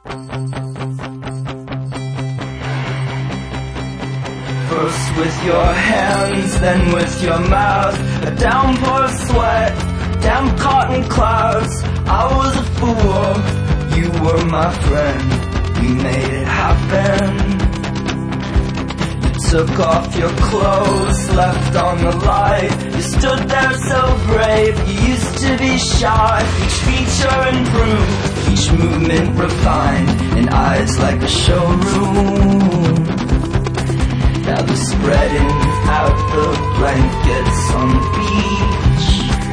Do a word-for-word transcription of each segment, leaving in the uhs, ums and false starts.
First with your hands, then with your mouth. A downpour of sweat, damp cotton clouds. I was a fool, you were my friend. We made it happen. You took off your clothes, left on the light. You stood there so brave, you used to be shy. Each feature improved, each movement refined, and eyes like a showroom. Now they're spreading out the blankets on the beach.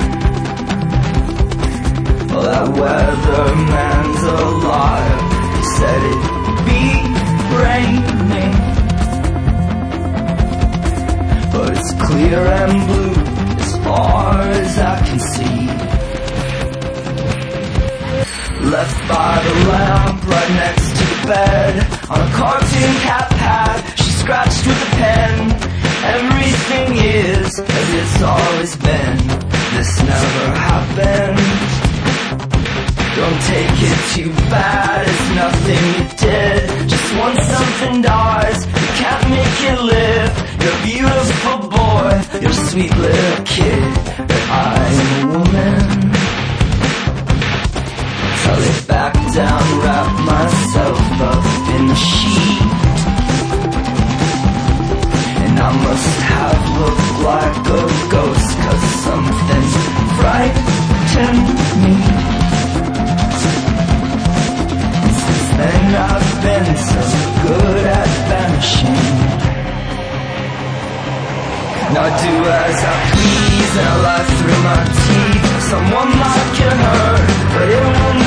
Well, that weatherman's alive. He said it'd be raining, but it's clear and blue as far as I can see. Left by the lamp right next to the bed, on a cartoon cat pad, she scratched with a pen. Everything is as it's always been. This never happened. Don't take it too bad, it's nothing you did. Just once something dies, you can't make it live. You're a beautiful boy, you're a sweet little kid, but I'm a woman. So I lay back down, wrap myself up in the sheet, and I must have looked like a ghost, 'cause something frightened me. And since then I've been so good at vanishing. Now I do as I please, and I lie through my teeth. Someone might get hurt, but it won't